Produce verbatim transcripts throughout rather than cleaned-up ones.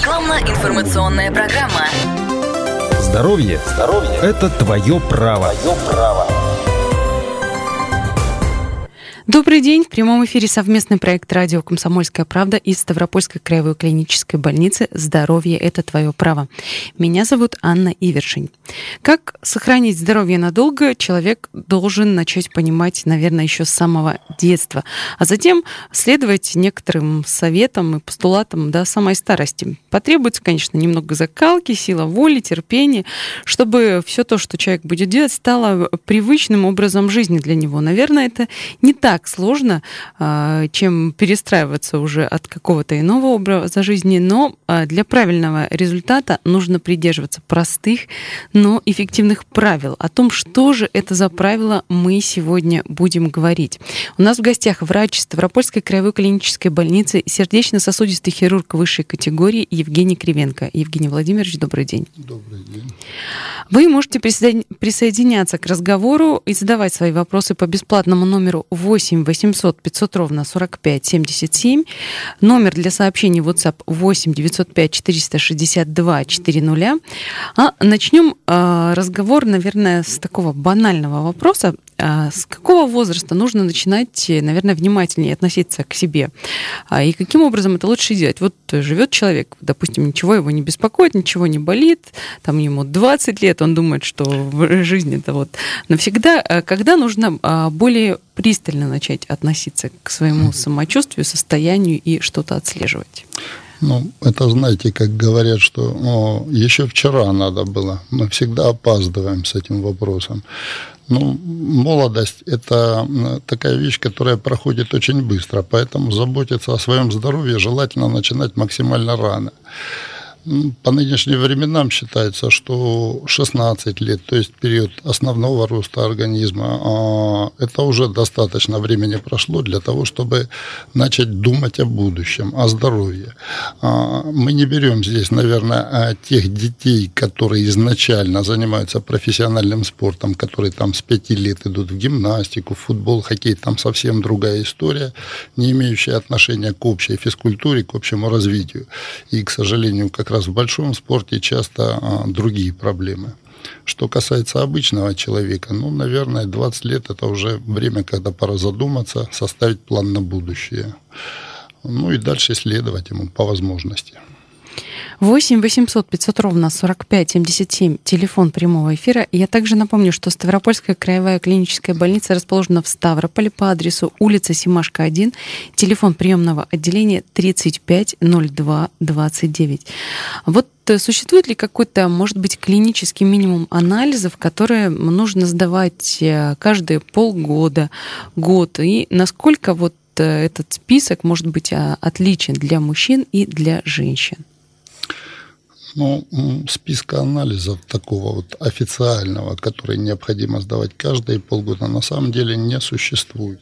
Рекламно-информационная программа. Здоровье, Здоровье – это твое право. Твое право. Добрый день. В прямом эфире совместный проект «Радио Комсомольская правда» из Ставропольской краевой клинической больницы «Здоровье – это твое право». Меня зовут Анна Ивершин. Как сохранить здоровье надолго, человек должен начать понимать, наверное, еще с самого детства, а затем следовать некоторым советам и постулатам до самой старости. Потребуется, конечно, немного закалки, сила воли, терпения, чтобы все то, что человек будет делать, стало привычным образом жизни для него. Наверное, это не так сложно, чем перестраиваться уже от какого-то иного образа жизни, но для правильного результата нужно придерживаться простых, но эффективных правил. О том, что же это за правила, мы сегодня будем говорить. У нас в гостях врач Ставропольской краевой клинической больницы, сердечно-сосудистый хирург высшей категории Евгений Кривенко. Евгений Владимирович, добрый день. Добрый день. Вы можете присоединяться к разговору и задавать свои вопросы по бесплатному номеру восемь восемьсот пятьсот ровно сорок пять семьдесят семь. Номер для сообщений в WhatsApp восемь девятьсот пять четыреста шестьдесят два четыреста. А начнем э, разговор, наверное, с такого банального вопроса. А с какого возраста нужно начинать, наверное, внимательнее относиться к себе? А и каким образом это лучше делать? Вот живет человек, допустим, ничего его не беспокоит, ничего не болит, там ему двадцать лет, он думает, что в жизни это вот навсегда. Когда нужно более пристально начать относиться к своему самочувствию, состоянию и что-то отслеживать? Ну, это, знаете, как говорят, что о, еще вчера надо было. Мы всегда опаздываем с этим вопросом. Ну, молодость – это такая вещь, которая проходит очень быстро, поэтому заботиться о своем здоровье желательно начинать максимально рано. По нынешним временам считается, что шестнадцать лет, то есть период основного роста организма, это уже достаточно времени прошло для того, чтобы начать думать о будущем, о здоровье. Мы не берем здесь, наверное, тех детей, которые изначально занимаются профессиональным спортом, которые там с пяти лет идут в гимнастику, в футбол, хоккей, там совсем другая история, не имеющая отношения к общей физкультуре, к общему развитию. И, к сожалению, как раз в большом спорте часто а, другие проблемы. Что касается обычного человека, ну, наверное, двадцать лет – это уже время, когда пора задуматься, составить план на будущее. Ну и дальше следовать ему по возможности. восемь восемьсот пятьсот ровно сорок пять семьдесят семь, телефон прямого эфира. Я также напомню, что Ставропольская краевая клиническая больница расположена в Ставрополе по адресу улица Семашко, один, телефон приемного отделения тридцать пять ноль два двадцать девять. Вот существует ли какой-то, может быть, клинический минимум анализов, которые нужно сдавать каждые полгода, год, и насколько вот этот список может быть отличен для мужчин и для женщин? Ну, списка анализов такого вот официального, который необходимо сдавать каждые полгода, на самом деле не существует.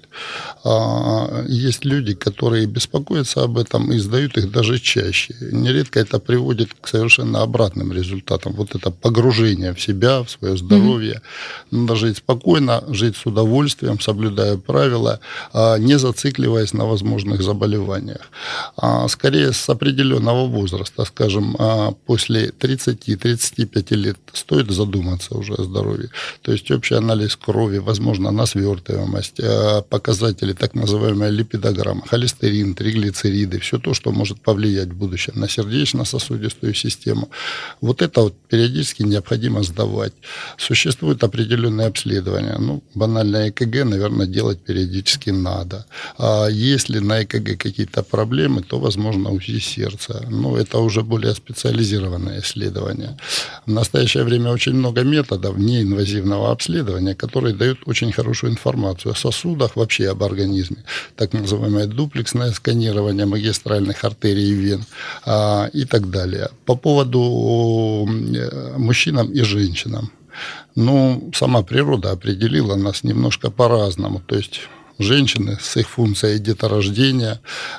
Есть люди, которые беспокоятся об этом и сдают их даже чаще. Нередко это приводит к совершенно обратным результатам. Вот это погружение в себя, в свое здоровье. Mm-hmm. Надо жить спокойно, жить с удовольствием, соблюдая правила, не зацикливаясь на возможных заболеваниях. Скорее, с определенного возраста, скажем, после После тридцати-тридцати пяти лет стоит задуматься уже о здоровье. То есть общий анализ крови, возможно, на свертываемость, показатели, так называемая липидограмма, холестерин, триглицериды, все то, что может повлиять в будущем на сердечно-сосудистую систему. Вот это вот периодически необходимо сдавать. Существуют определенные обследования. Ну, банальное ЭКГ, наверное, делать периодически надо. А если на ЭКГ какие-то проблемы, то, возможно, УЗИ сердца. Но это уже более специализированное исследования. В настоящее время очень много методов неинвазивного обследования, которые дают очень хорошую информацию о сосудах, вообще об организме. Так называемое дуплексное сканирование магистральных артерий и вен а, и так далее. По поводу мужчинам и женщинам. Ну, сама природа определила нас немножко по-разному. То есть женщины с их функцией деторождения,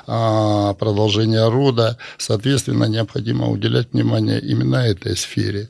продолжения рода. Соответственно, необходимо уделять внимание именно этой сфере.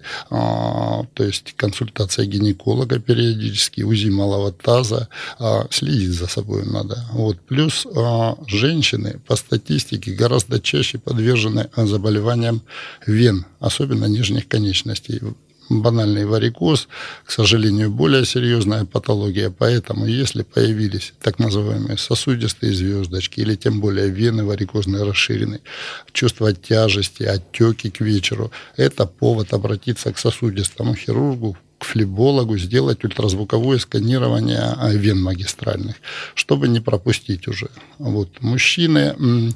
То есть консультация гинеколога периодически, УЗИ малого таза, следить за собой надо. Вот. Плюс женщины по статистике гораздо чаще подвержены заболеваниям вен, особенно нижних конечностей. Банальный варикоз, к сожалению, более серьезная патология, поэтому если появились так называемые сосудистые звездочки или тем более вены варикозные расширены, чувство тяжести, отеки к вечеру, это повод обратиться к сосудистому хирургу, к флебологу, сделать ультразвуковое сканирование вен магистральных, чтобы не пропустить уже. Вот. Мужчины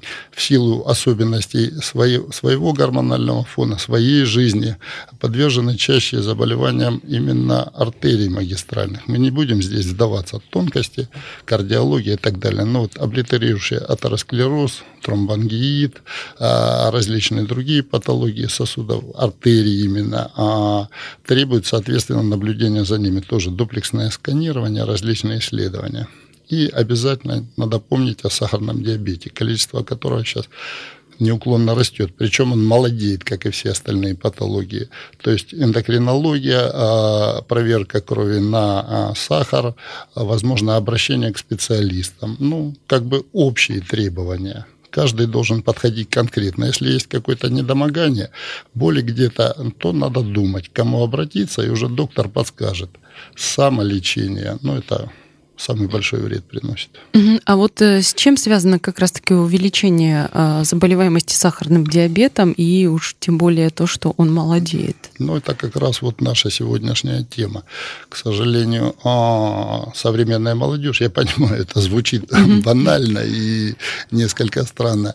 в силу особенностей своего, своего гормонального фона, своей жизни подвержены чаще заболеваниям именно артерий магистральных. Мы не будем здесь вдаваться в тонкости, кардиология и так далее, но вот облитерирующий атеросклероз, тромбоангиит, различные другие патологии сосудов, артерий именно, требуют, соответственно, наблюдение за ними, тоже дуплексное сканирование, различные исследования. И обязательно надо помнить о сахарном диабете, количество которого сейчас неуклонно растет, причем он молодеет, как и все остальные патологии. То есть эндокринология, проверка крови на сахар, возможно, обращение к специалистам. Ну, как бы общие требования. Каждый должен подходить конкретно. Если есть какое-то недомогание, боли где-то, то надо думать, к кому обратиться, и уже доктор подскажет. Самолечение, ну, это самый большой вред приносит. А вот с чем связано как раз-таки увеличение заболеваемости сахарным диабетом и уж тем более то, что он молодеет? Ну, это как раз вот наша сегодняшняя тема. К сожалению, современная молодежь, я понимаю, это звучит mm-hmm. банально и несколько странно,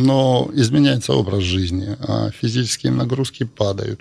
но изменяется образ жизни, физические нагрузки падают,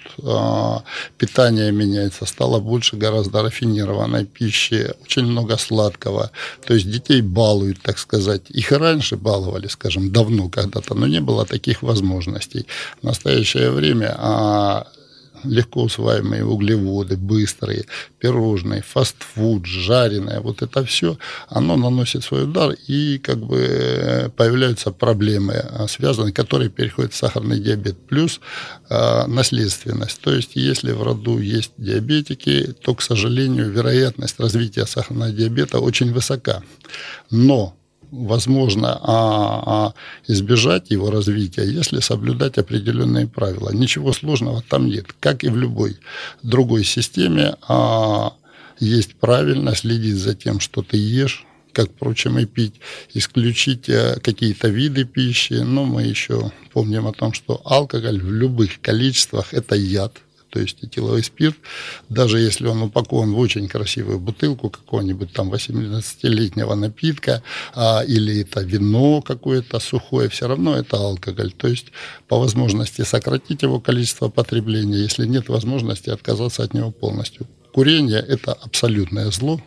питание меняется, стало больше гораздо рафинированной пищи, очень много сладкого. То есть детей балуют, так сказать. Их и раньше баловали, скажем, давно когда-то, но не было таких возможностей. В настоящее время а, легко усваиваемые углеводы, быстрые, пирожные, фастфуд, жареное, вот это все, оно наносит свой удар, и как бы появляются проблемы, связанные, которые переходят в сахарный диабет, плюс а, наследственность. То есть, если в роду есть диабетики, то, к сожалению, вероятность развития сахарного диабета очень высока. Но возможно а, а, избежать его развития, если соблюдать определенные правила. Ничего сложного там нет. Как и в любой другой системе, а, есть правильно следить за тем, что ты ешь, как, впрочем, и пить, исключить какие-то виды пищи. Но мы еще помним о том, что алкоголь в любых количествах – это яд. То есть этиловый спирт, даже если он упакован в очень красивую бутылку какого-нибудь там восемнадцатилетнего напитка, а, или это вино какое-то сухое, все равно это алкоголь. То есть по возможности сократить его количество потребления, если нет возможности отказаться от него полностью. Курение – это абсолютное зло,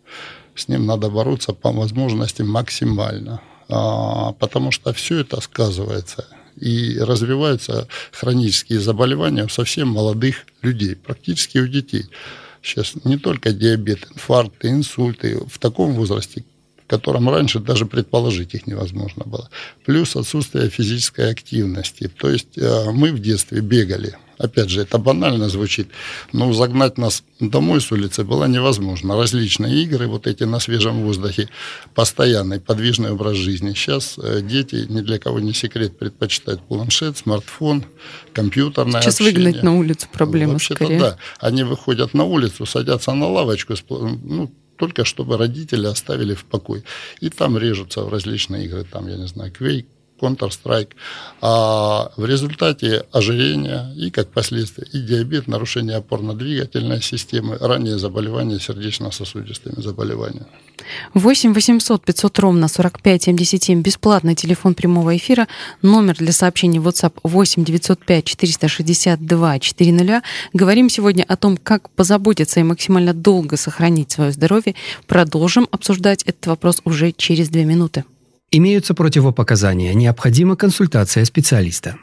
с ним надо бороться по возможности максимально, а, потому что все это сказывается. И развиваются хронические заболевания у совсем молодых людей, практически у детей. Сейчас не только диабет, инфаркты, инсульты в таком возрасте, в котором раньше даже предположить их невозможно было. Плюс отсутствие физической активности. То есть мы в детстве бегали. Опять же, это банально звучит, но загнать нас домой с улицы было невозможно. Различные игры, вот эти на свежем воздухе, постоянный подвижный образ жизни. Сейчас дети, ни для кого не секрет, предпочитают планшет, смартфон, компьютерное Сейчас общение. Выгнать на улицу проблема Вообще-то скорее. Да, они выходят на улицу, садятся на лавочку, ну, только чтобы родители оставили в покое. И там режутся в различные игры, там, я не знаю, Quake, Counter-Strike, а в результате ожирение и, как последствие, и диабет, нарушение опорно-двигательной системы, ранние заболевания сердечно-сосудистыми заболеваниями. восемь восемьсот пятьсот ровно сорок пять семьдесят семь, бесплатный телефон прямого эфира, номер для сообщений в WhatsApp восемь девятьсот пять четыреста шестьдесят два четыреста. Говорим сегодня о том, как позаботиться и максимально долго сохранить свое здоровье. Продолжим обсуждать этот вопрос уже через две минуты. Имеются противопоказания. Необходима консультация специалиста.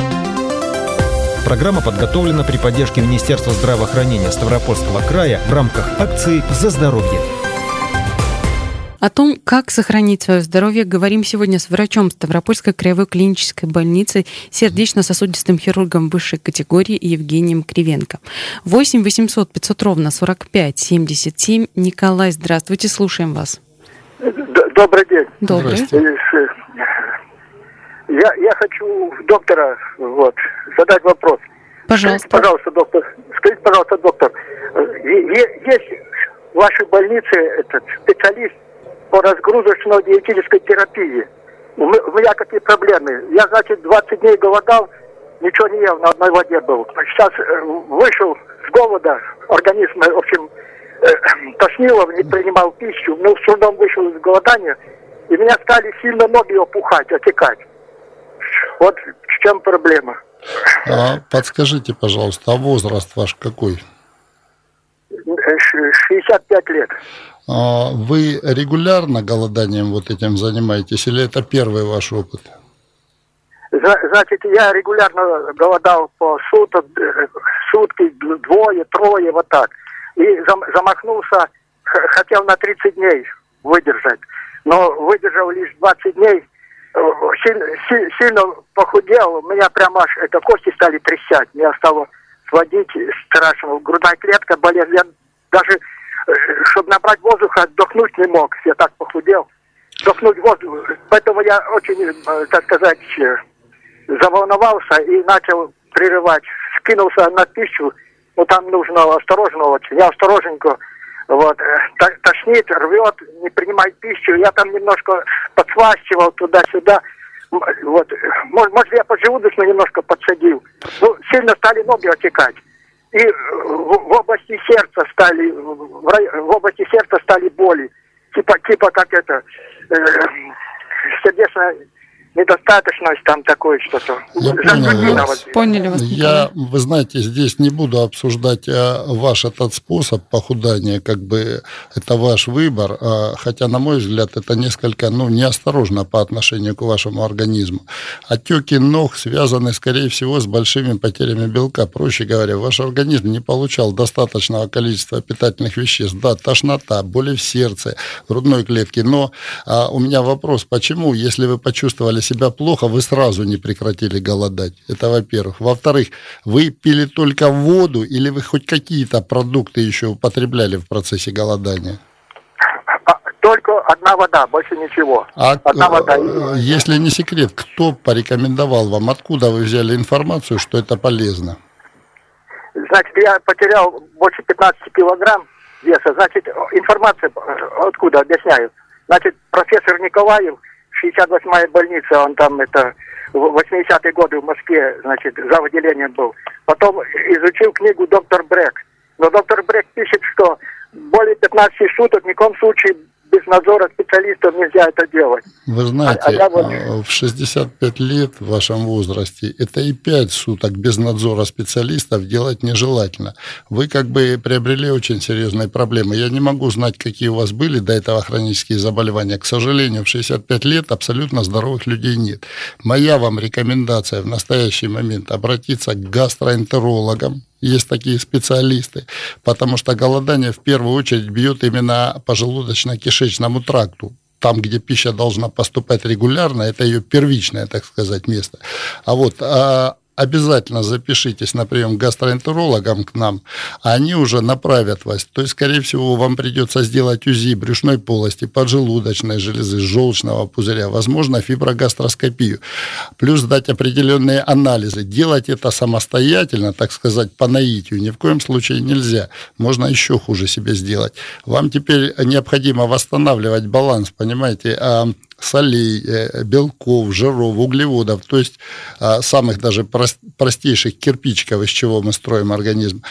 Программа подготовлена при поддержке Министерства здравоохранения Ставропольского края в рамках акции «За здоровье». О том, как сохранить свое здоровье, говорим сегодня с врачом Ставропольской краевой клинической больницы, сердечно-сосудистым хирургом высшей категории Евгением Кривенко. восемь восемьсот пятьсот ровно сорок пять семьдесят семь. Николай, здравствуйте, слушаем вас. Добрый день. Добрый. Я, я хочу доктора вот, задать вопрос. Пожалуйста. Скажите, пожалуйста, доктор. Скажите, пожалуйста, доктор, есть в вашей больнице этот специалист по разгрузочно-диетической терапии? У меня какие проблемы? Я, значит, двадцать дней голодал, ничего не ел, на одной воде был. Сейчас вышел с голода, организм, в общем, тошнило, не принимал пищу, но с трудом вышел из голодания, и меня стали сильно ноги опухать, отекать. Вот в чем проблема. А подскажите, пожалуйста, а возраст ваш какой? шестьдесят пять лет. А вы регулярно голоданием вот этим занимаетесь, или это первый ваш опыт? Значит, я регулярно голодал по суток, сутки, двое, трое, вот так. И замахнулся, хотел на тридцать дней выдержать, но выдержал лишь двадцать дней. Сильно, сильно похудел, у меня прямо аж это кости стали трещать, меня стало сводить страшно, грудная клетка болела, я даже, чтобы набрать воздуха, отдохнуть не мог, я так похудел, вдохнуть воздух, поэтому я очень, так сказать, заволновался и начал прерывать, скинулся на пищу, ну там нужно осторожно очень, я осторожненько, вот, тошнит, рвет, не принимает пищу, я там немножко подслащивал туда-сюда, вот, может, может я поджелудочно немножко подсадил, ну, сильно стали ноги отекать, и в, в области сердца стали, в, рай, в области сердца стали боли, типа, типа как это, э, сердечная недостаточность, там такое что-то. Я понял вас. Поняли вас, Я, вы знаете, здесь не буду обсуждать а, ваш этот способ похудания, как бы это ваш выбор, а, хотя, на мой взгляд, это несколько, ну, неосторожно по отношению к вашему организму. Отеки ног связаны, скорее всего, с большими потерями белка. Проще говоря, ваш организм не получал достаточного количества питательных веществ. Да, тошнота, боли в сердце, в грудной клетке. Но а, у меня вопрос, почему, если вы почувствовали себя плохо, вы сразу не прекратили голодать? Это во-первых. Во-вторых, вы пили только воду или вы хоть какие-то продукты еще употребляли в процессе голодания? Только одна вода, больше ничего. А одна вода. Если не секрет, кто порекомендовал вам, откуда вы взяли информацию, что это полезно? Значит, я потерял больше пятнадцати килограмм веса. Значит, информация откуда, объясняю. Значит, профессор Николаев, шестьдесят восьмая больница, он там это в восьмидесятые годы в Москве, значит, за отделением был. Потом изучил книгу доктор Брек. Но доктор Брек пишет, что более пятнадцати суток ни в коем случае без надзора специалистов нельзя это делать. Вы знаете, а, а я вот... в шестьдесят пять лет в вашем возрасте это и пять суток без надзора специалистов делать нежелательно. Вы как бы приобрели очень серьезные проблемы. Я не могу знать, какие у вас были до этого хронические заболевания. К сожалению, в шестьдесят пять лет абсолютно здоровых людей нет. Моя вам рекомендация в настоящий момент обратиться к гастроэнтерологам. Есть такие специалисты, потому что голодание в первую очередь бьет именно по желудочно-кишечному тракту. Там, где пища должна поступать регулярно, это ее первичное, так сказать, место. А вот а обязательно запишитесь на прием к гастроэнтерологам к нам, а они уже направят вас. То есть, скорее всего, вам придется сделать УЗИ брюшной полости, поджелудочной железы, желчного пузыря, возможно, фиброгастроскопию, плюс дать определенные анализы. Делать это самостоятельно, так сказать, по наитию ни в коем случае нельзя. Можно еще хуже себе сделать. Вам теперь необходимо восстанавливать баланс, понимаете, солей, белков, жиров, углеводов, то есть самых даже простейших кирпичиков, из чего мы строим организм.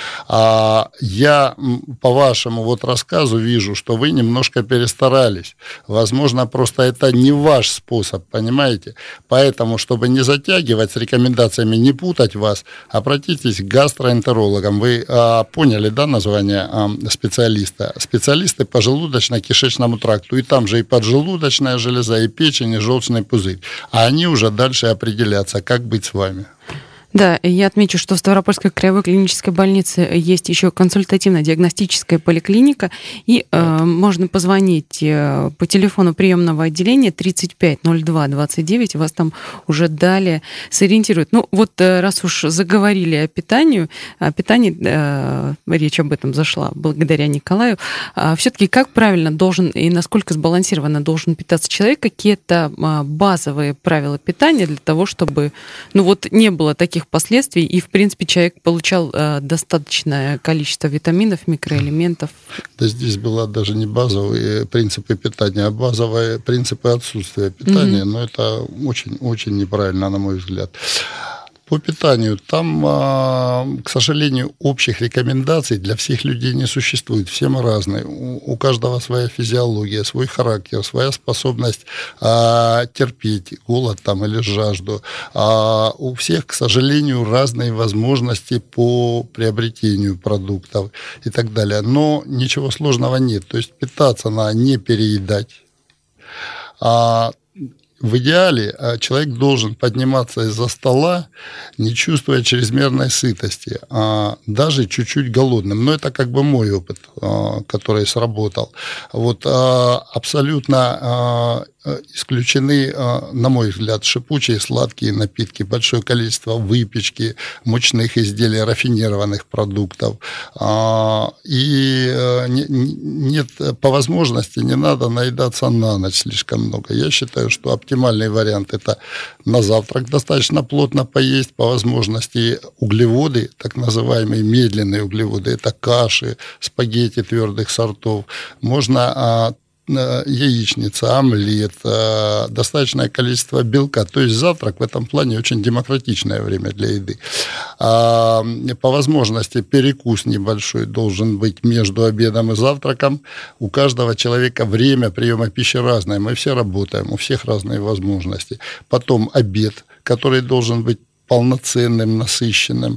А я по вашему вот рассказу вижу, что вы немножко перестарались. Возможно, просто это не ваш способ, понимаете? Поэтому, чтобы не затягивать с рекомендациями, не путать вас, обратитесь к гастроэнтерологам. Вы а, поняли, да, название а, специалиста? Специалисты по желудочно-кишечному тракту. И там же и поджелудочная железа, и печень, и желчный пузырь. А они уже дальше определятся, как быть с вами. Да, я отмечу, что в Ставропольской краевой клинической больнице есть еще консультативно-диагностическая поликлиника, и э, можно позвонить э, по телефону приемного отделения тридцать пять ноль два двадцать девять, вас там уже далее сориентируют. Ну вот э, раз уж заговорили о питании, о питании, э, речь об этом зашла благодаря Николаю, э, все-таки как правильно должен и насколько сбалансированно должен питаться человек, какие-то э, базовые правила питания для того, чтобы ну вот не было таких последствий, и, в принципе, человек получал э, достаточное количество витаминов, микроэлементов. Да здесь была даже не базовые принципы питания, а базовые принципы отсутствия питания, mm-hmm. но это очень-очень неправильно, на мой взгляд. По питанию, там, к сожалению, общих рекомендаций для всех людей не существует. Все мы разные. У каждого своя физиология, свой характер, своя способность терпеть голод там, или жажду. А у всех, к сожалению, разные возможности по приобретению продуктов и так далее. Но ничего сложного нет. То есть питаться надо не переедать. А в идеале человек должен подниматься из-за стола, не чувствуя чрезмерной сытости, а даже чуть-чуть голодным. Но это как бы мой опыт, который сработал. Вот абсолютно исключены, на мой взгляд, шипучие сладкие напитки, большое количество выпечки, мучных изделий, рафинированных продуктов. И нет, по возможности не надо наедаться на ночь слишком много. Я считаю, что оптимальный вариант – это на завтрак достаточно плотно поесть, по возможности углеводы, так называемые медленные углеводы, это каши, спагетти твердых сортов. Можно яичница, омлет, достаточное количество белка. То есть завтрак в этом плане очень демократичное время для еды. По возможности перекус небольшой должен быть между обедом и завтраком. У каждого человека время приема пищи разное. Мы все работаем, у всех разные возможности. Потом обед, который должен быть полноценным, насыщенным.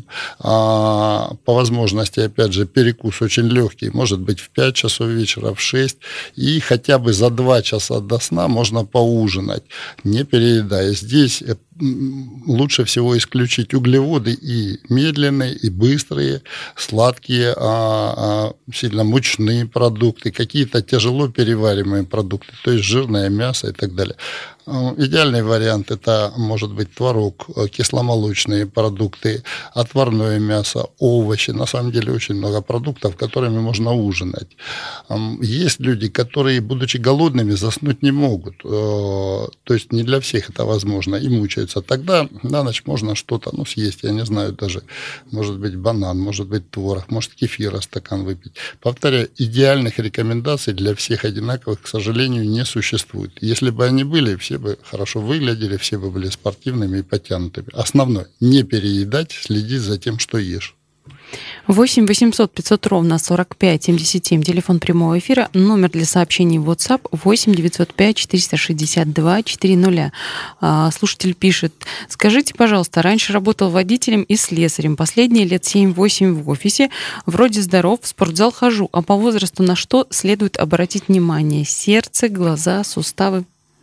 А, по возможности, опять же, перекус очень легкий, может быть, в пять часов вечера, в шесть, и хотя бы за два часа до сна можно поужинать, не переедая. Здесь лучше всего исключить углеводы и медленные, и быстрые, сладкие, а, а, сильно мучные продукты, какие-то тяжело перевариваемые продукты, то есть жирное мясо и так далее. Идеальный вариант – это может быть творог, кисломолочные продукты, отварное мясо, овощи. На самом деле очень много продуктов, которыми можно ужинать. Есть люди, которые, будучи голодными, заснуть не могут. То есть не для всех это возможно и мучаются. Тогда на ночь можно что-то ну, съесть, я не знаю даже, может быть банан, может быть творог, может кефира стакан выпить. Повторяю, идеальных рекомендаций для всех одинаковых, к сожалению, не существует. Если бы они были, все бы хорошо выглядели, все бы были спортивными и подтянутыми. Основное – не переедать, следить за тем, что ешь. восемь восемьсот пятьсот ровно сорок пять семьдесят семь, телефон прямого эфира, номер для сообщений в WhatsApp восемь девятьсот пять четыреста шестьдесят два четыреста. Слушатель пишет: скажите, пожалуйста, раньше работал водителем и слесарем, последние лет семь-восемь в офисе, вроде здоров, в спортзал хожу, а по возрасту на что следует обратить внимание? Сердце, глаза, суставы?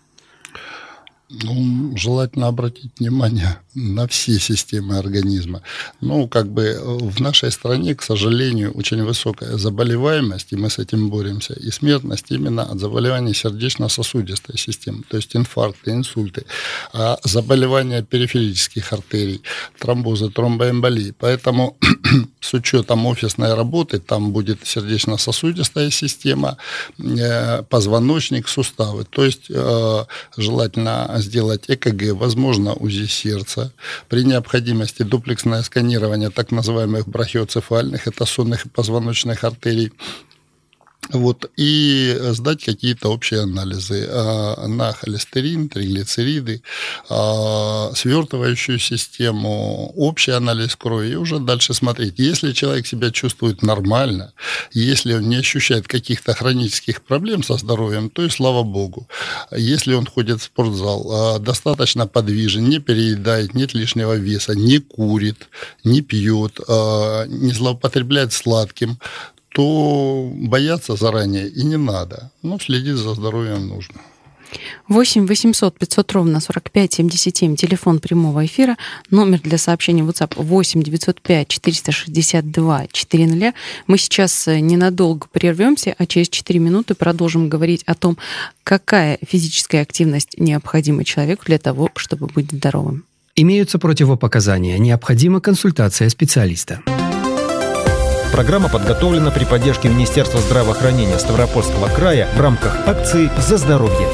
Ну, желательно обратить внимание на все системы организма. Ну, как бы в нашей стране, к сожалению, очень высокая заболеваемость, и мы с этим боремся, и смертность именно от заболеваний сердечно-сосудистой системы, то есть инфаркты, инсульты, а заболевания периферических артерий, тромбозы, тромбоэмболии. Поэтому с учетом офисной работы там будет сердечно-сосудистая система, позвоночник, суставы. То есть желательно сделать ЭКГ, возможно, УЗИ сердца. При необходимости дуплексное сканирование так называемых брахиоцефальных, это сонных и позвоночных артерий. Вот, и сдать какие-то общие анализы на холестерин, триглицериды, свертывающую систему, общий анализ крови, и уже дальше смотреть. Если человек себя чувствует нормально, если он не ощущает каких-то хронических проблем со здоровьем, то и слава богу. Если он ходит в спортзал, достаточно подвижен, не переедает, нет лишнего веса, не курит, не пьет, не злоупотребляет сладким, то бояться заранее и не надо. Но следить за здоровьем нужно. восемь восемьсот пятьсот ровно сорок пять семьдесят семь, телефон прямого эфира, номер для сообщений WhatsApp восемь девятьсот пять четыреста шестьдесят два четыреста. Мы сейчас ненадолго прервемся, а через четыре минуты продолжим говорить о том, какая физическая активность необходима человеку для того, чтобы быть здоровым. Имеются противопоказания. Необходима консультация специалиста. Программа подготовлена при поддержке Министерства здравоохранения Ставропольского края в рамках акции «За здоровье».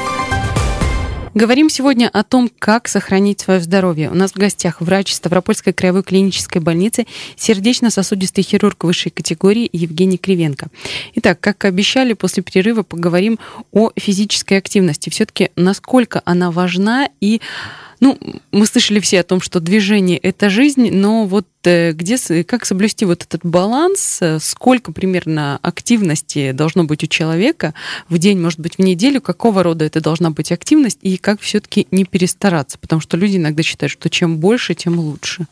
Говорим сегодня о том, как сохранить свое здоровье. У нас в гостях врач Ставропольской краевой клинической больницы, сердечно-сосудистый хирург высшей категории Евгений Кривенко. Итак, как обещали, после перерыва поговорим о физической активности. Все-таки насколько она важна и... Ну, мы слышали все о том, что движение – это жизнь, но вот где, как соблюсти вот этот баланс, сколько примерно активности должно быть у человека в день, может быть, в неделю, какого рода это должна быть активность, и как все-таки не перестараться, потому что люди иногда считают, что чем больше, тем лучше.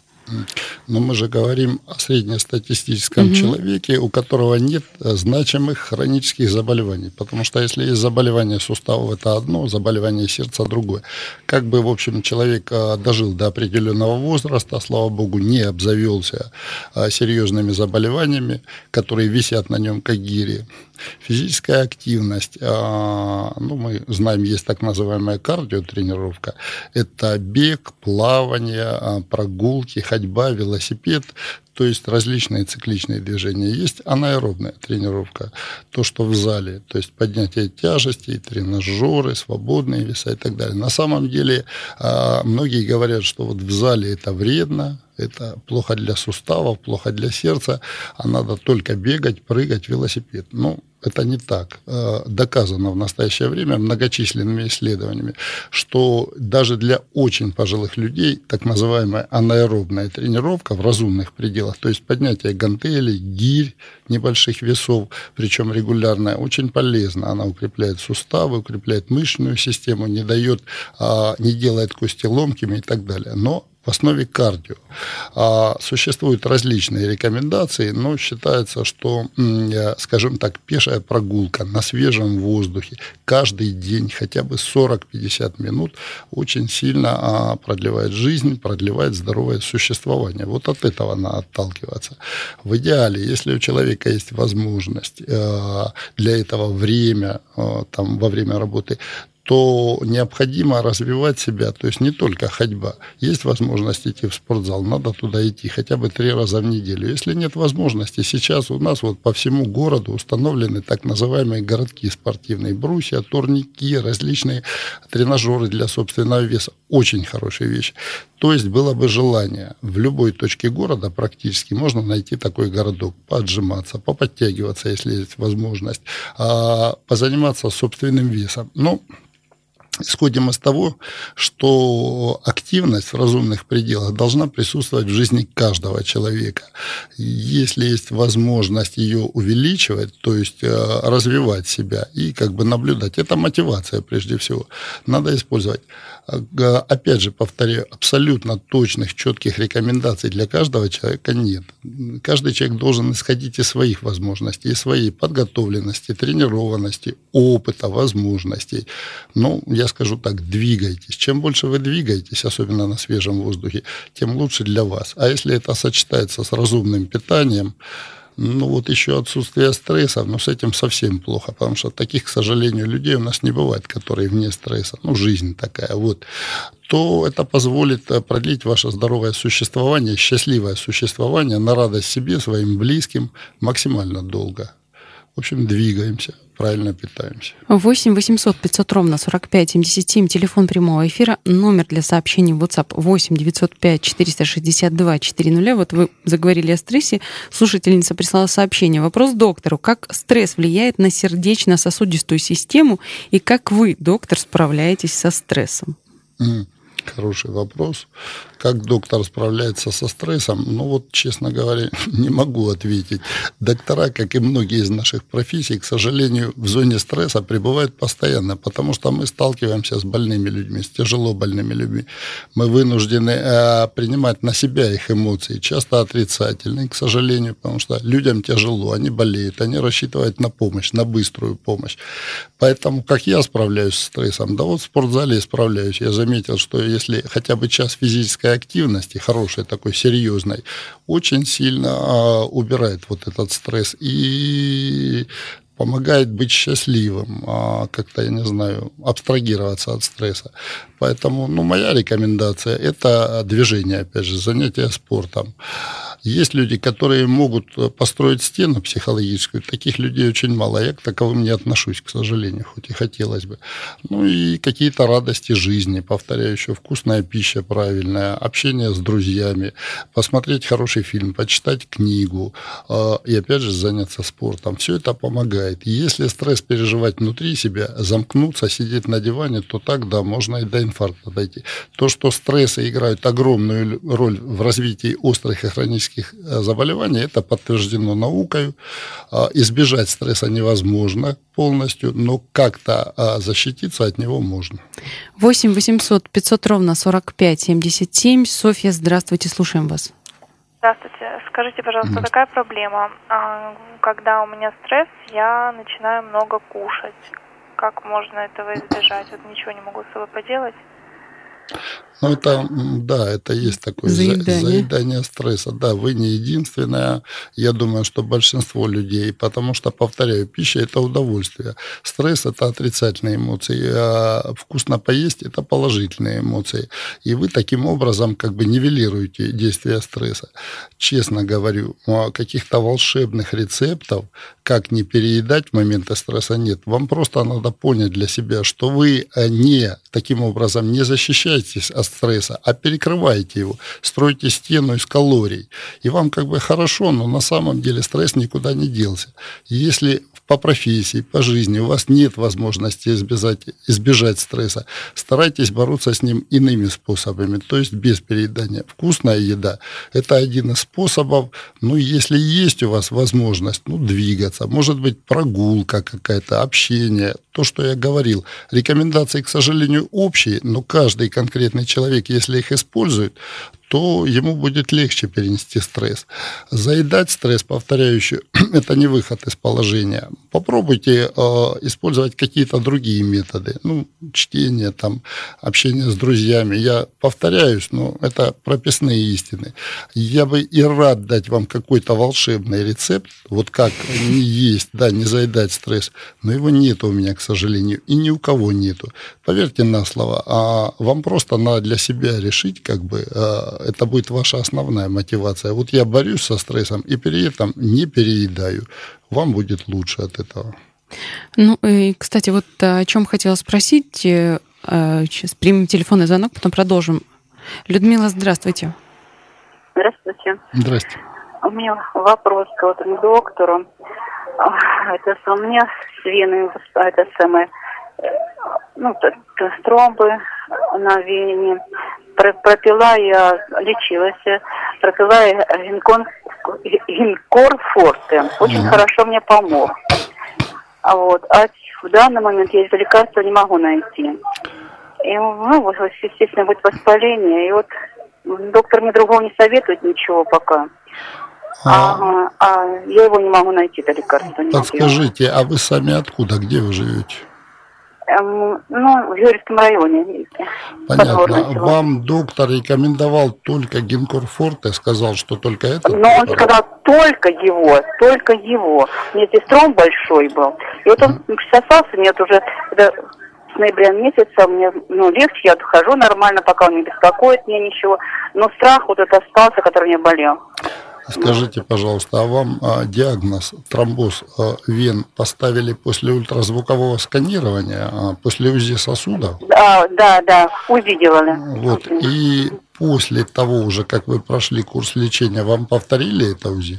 Но мы же говорим о среднестатистическом угу. человеке, у которого нет значимых хронических заболеваний. Потому что если есть заболевание суставов, это одно, заболевание сердца другое. Как бы, в общем, человек дожил до определенного возраста, слава богу, не обзавелся серьезными заболеваниями, которые висят на нем как гири. Физическая активность, ну, мы знаем, есть так называемая кардиотренировка. Это бег, плавание, прогулки, ходьба, велосипед, то есть различные цикличные движения. Есть анаэробная тренировка, то, что в зале, то есть поднятие тяжестей, тренажеры, свободные веса и так далее. На самом деле многие говорят, что вот в зале это вредно, это плохо для суставов, плохо для сердца, а надо только бегать, прыгать, велосипед. Ну, это не так. Доказано в настоящее время многочисленными исследованиями, что даже для очень пожилых людей так называемая анаэробная тренировка в разумных пределах, то есть поднятие гантелей, гирь, небольших весов, причем регулярная, очень полезна. Она укрепляет суставы, укрепляет мышечную систему, не дает, не делает кости ломкими и так далее. Но в основе кардио. А существуют различные рекомендации, но считается, что, скажем так, пешая прогулка на свежем воздухе каждый день, хотя бы сорок-пятьдесят минут, очень сильно продлевает жизнь, продлевает здоровое существование. Вот от этого надо отталкиваться. В идеале, если у человека есть возможность для этого время, там, во время работы, то необходимо развивать себя, то есть не только ходьба. Есть возможность идти в спортзал, надо туда идти хотя бы три раза в неделю. Если нет возможности, сейчас у нас вот по всему городу установлены так называемые городки спортивные, брусья, турники, различные тренажеры для собственного веса. Очень хорошая вещь. То есть было бы желание в любой точке города практически можно найти такой городок, поотжиматься, поподтягиваться, если есть возможность, позаниматься собственным весом. Но исходим из того, что активность в разумных пределах должна присутствовать в жизни каждого человека. Если есть возможность ее увеличивать, то есть развивать себя и как бы наблюдать, это мотивация прежде всего, надо использовать. Опять же, повторяю, абсолютно точных, четких рекомендаций для каждого человека нет. Каждый человек должен исходить из своих возможностей, из своей подготовленности, тренированности, опыта, возможностей. Но я скажу так, двигайтесь. Чем больше вы двигаетесь, особенно на свежем воздухе, тем лучше для вас. А если это сочетается с разумным питанием, ну вот еще отсутствие стресса, но с этим совсем плохо, потому что таких, к сожалению, людей у нас не бывает, которые вне стресса, ну жизнь такая вот, то это позволит продлить ваше здоровое существование, счастливое существование на радость себе, своим близким максимально долго. В общем, двигаемся, правильно питаемся. восемь восемьсот пятьсот ровно сорок пять семьдесят семь, телефон прямого эфира, номер для сообщений в WhatsApp восемь девятьсот пять четыреста шестьдесят два четыреста. Вот вы заговорили о стрессе, слушательница прислала сообщение. Вопрос доктору: как стресс влияет на сердечно-сосудистую систему и как вы, доктор, справляетесь со стрессом? Mm. Хороший вопрос. Как доктор справляется со стрессом? Ну вот, честно говоря, не могу ответить. Доктора, как и многие из наших профессий, к сожалению, в зоне стресса пребывают постоянно, потому что мы сталкиваемся с больными людьми, с тяжело больными людьми. Мы вынуждены э, принимать на себя их эмоции, часто отрицательные, к сожалению, потому что людям тяжело, они болеют, они рассчитывают на помощь, на быструю помощь. Поэтому, как я справляюсь с стрессом? Да вот в спортзале справляюсь. Я заметил, что если хотя бы час физической активности, хорошей, такой серьезной, очень сильно а, убирает вот этот стресс и помогает быть счастливым, а, как-то, я не знаю, абстрагироваться от стресса. Поэтому, ну, моя рекомендация – это движение, опять же, занятие спортом. Есть люди, которые могут построить стену психологическую. Таких людей очень мало. Я к таковым не отношусь, к сожалению, хоть и хотелось бы. Ну и какие-то радости жизни. Повторяю еще, вкусная пища правильная, общение с друзьями, посмотреть хороший фильм, почитать книгу и опять же заняться спортом. Все это помогает. И если стресс переживать внутри себя, замкнуться, сидеть на диване, то тогда можно и до инфаркта дойти. То, что стрессы играют огромную роль в развитии острых и хронических заболеваний, это подтверждено наукой. Избежать стресса невозможно полностью, но как-то защититься от него можно. восемь восемьсот пятьсот ровно сорок пять семьдесят семь. Софья, здравствуйте, слушаем вас. Здравствуйте. Скажите, пожалуйста, такая проблема. Когда у меня стресс, я начинаю много кушать. Как можно этого избежать? Вот ничего не могу с собой поделать. Ну, это, да, это есть такое заедание. заедание стресса. Да, вы не единственная. Я думаю, что большинство людей, потому что, повторяю, пища – это удовольствие. Стресс – это отрицательные эмоции. А вкусно поесть – это положительные эмоции. И вы таким образом как бы нивелируете действие стресса. Честно говорю, каких-то волшебных рецептов, как не переедать в моменты стресса, нет. Вам просто надо понять для себя, что вы не таким образом не защищаетесь от стресса, а перекрываете его, строите стену из калорий. И вам как бы хорошо, но на самом деле стресс никуда не делся. Если по профессии, по жизни у вас нет возможности избежать, избежать стресса, старайтесь бороться с ним иными способами, то есть без переедания. Вкусная еда – это один из способов. Ну, если есть у вас возможность, ну, двигаться, может быть, прогулка какая-то, общение, то, что я говорил. Рекомендации, к сожалению, общие, но каждый конкретный человек, если их использует, то ему будет легче перенести стресс. Заедать стресс, повторяю еще, это не выход из положения. Попробуйте э, использовать какие-то другие методы. Ну, чтение, там, общение с друзьями. Я повторяюсь, но это прописные истины. Я бы и рад дать вам какой-то волшебный рецепт, вот как не есть, да, не заедать стресс, но его нету у меня, к сожалению, и ни у кого нету. Поверьте на слово, а вам просто надо для себя решить, как бы, э, это будет ваша основная мотивация. Вот я борюсь со стрессом и при этом не переедаю. Вам будет лучше от этого. Ну, и, кстати, вот о чем хотела спросить. Сейчас примем телефонный звонок, потом продолжим. Людмила, здравствуйте. Здравствуйте. Здравствуйте. У меня вопрос к вот доктору. Это у меня с веной, это самое, ну, тромбы на вене. Пропила я, лечилась, пропила я гинкон, гинкор форте. Очень mm-hmm. хорошо мне помог. А вот, а в данный момент я это лекарство не могу найти. И, ну, вот, естественно, будет воспаление. И вот доктор мне другого не советует ничего пока. А, а, а я его не могу найти, это лекарство. Подскажите, а вы сами откуда? Где вы живете? Ну, в Юрьевском районе. Понятно. Вам доктор рекомендовал только гинкор форте, сказал, что только это? Но он сказал только его, только его. У меня здесь тромб большой был. И вот он присосался, мне вот уже это, с ноября месяца, мне ну, легче, я хожу нормально, пока он не беспокоит меня ничего. Но страх вот этот остался, который мне болел. Скажите, пожалуйста, а вам а, диагноз тромбоз а, вен поставили после ультразвукового сканирования, а, после УЗИ сосудов? Да, да, да, УЗИ делали. Вот, и после того уже, как вы прошли курс лечения, вам повторили это УЗИ?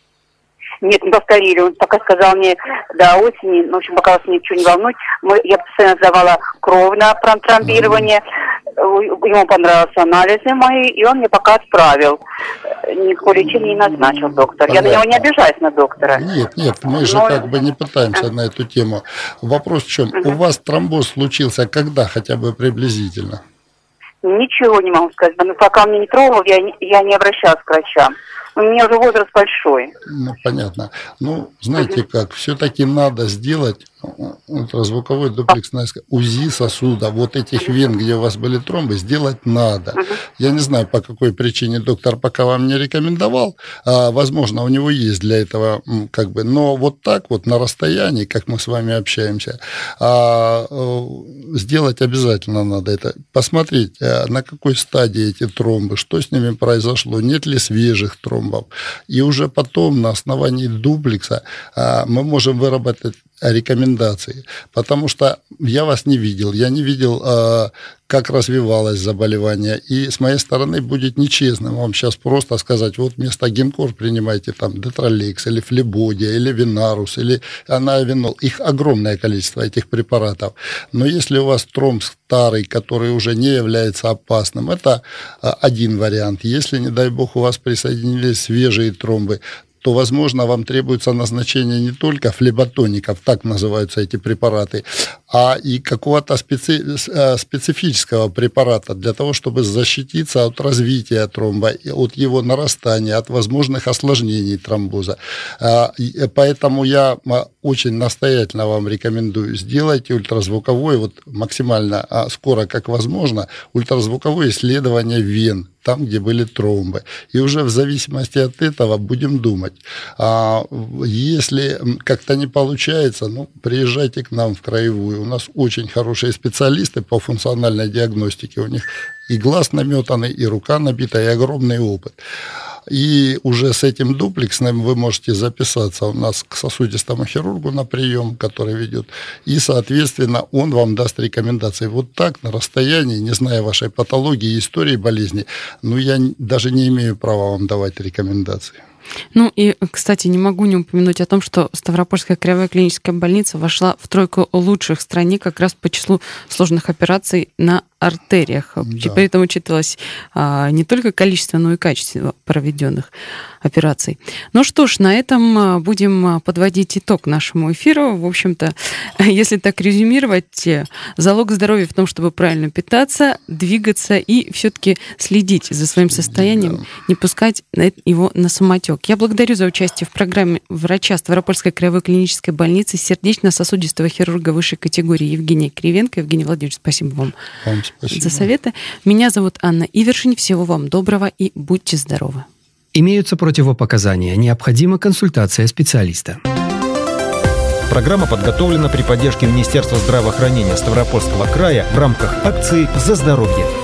Нет, не повторили. Он пока сказал мне до осени, ну, в общем, пока вас ничего не волнует. Мы, я постоянно сдавала кровь на тромбирование. ему понравились анализы мои, и он мне пока отправил. Никакого лечения не назначил доктор. Понятно. Я на него не обижаюсь, на доктора. Нет, нет, мы же Но... как бы не пытаемся на эту тему. Вопрос в чем? Uh-huh. У вас тромбоз случился когда, хотя бы приблизительно? Ничего не могу сказать. Но пока мне не трогал, я не, я не обращалась к врачам. У меня уже возраст большой. Ну, понятно. Ну, знаете uh-huh. как, все-таки надо сделать ультразвуковой дуплексное УЗИ сосуда, вот этих вен, где у вас были тромбы, сделать надо. Uh-huh. Я не знаю, по какой причине доктор пока вам не рекомендовал. А, возможно, у него есть для этого, как бы, но вот так вот на расстоянии, как мы с вами общаемся, а, сделать обязательно надо это. Посмотреть, на какой стадии эти тромбы, что с ними произошло, нет ли свежих тромбов. И уже потом на основании дуплекса а, мы можем выработать рекомендации, потому что я вас не видел, я не видел, как развивалось заболевание, и с моей стороны будет нечестным вам сейчас просто сказать, вот вместо Гинкор принимайте там Детролекс, или Флебодия, или Винарус, или Анавинол, их огромное количество этих препаратов, но если у вас тромб старый, который уже не является опасным, это один вариант, если, не дай бог, у вас присоединились свежие тромбы, то, возможно, вам требуется назначение не только флеботоников, так называются эти препараты, а и какого-то специ... специфического препарата для того, чтобы защититься от развития тромба, от его нарастания, от возможных осложнений тромбоза. Поэтому я очень настоятельно вам рекомендую, сделайте ультразвуковое, вот максимально скоро, как возможно, ультразвуковое исследование вен, там, где были тромбы. И уже в зависимости от этого будем думать. А если как-то не получается, ну, приезжайте к нам в краевую. У нас очень хорошие специалисты по функциональной диагностике. У них и глаз наметанный, и рука набита, и огромный опыт. И уже с этим дуплексным вы можете записаться у нас к сосудистому хирургу на прием, который ведет, и, соответственно, он вам даст рекомендации. Вот так, на расстоянии, не зная вашей патологии и истории болезни, ну, я даже не имею права вам давать рекомендации. Ну и, кстати, не могу не упомянуть о том, что Ставропольская краевая клиническая больница вошла в тройку лучших в стране как раз по числу сложных операций на артериях. Да. При этом учитывалось а, не только количество, но и качество проведенных операций. Ну что ж, на этом будем подводить итог нашему эфиру. В общем-то, если так резюмировать, залог здоровья в том, чтобы правильно питаться, двигаться и все-таки следить за своим состоянием, да. не пускать его на самотек. Я благодарю за участие в программе врача Ставропольской краевой клинической больницы сердечно-сосудистого хирурга высшей категории Евгения Кривенко. Евгений Владимирович, спасибо вам, вам спасибо. за советы. Меня зовут Анна Ивершин. Всего вам доброго и будьте здоровы. Имеются противопоказания. Необходима консультация специалиста. Программа подготовлена при поддержке Министерства здравоохранения Ставропольского края в рамках акции «За здоровье».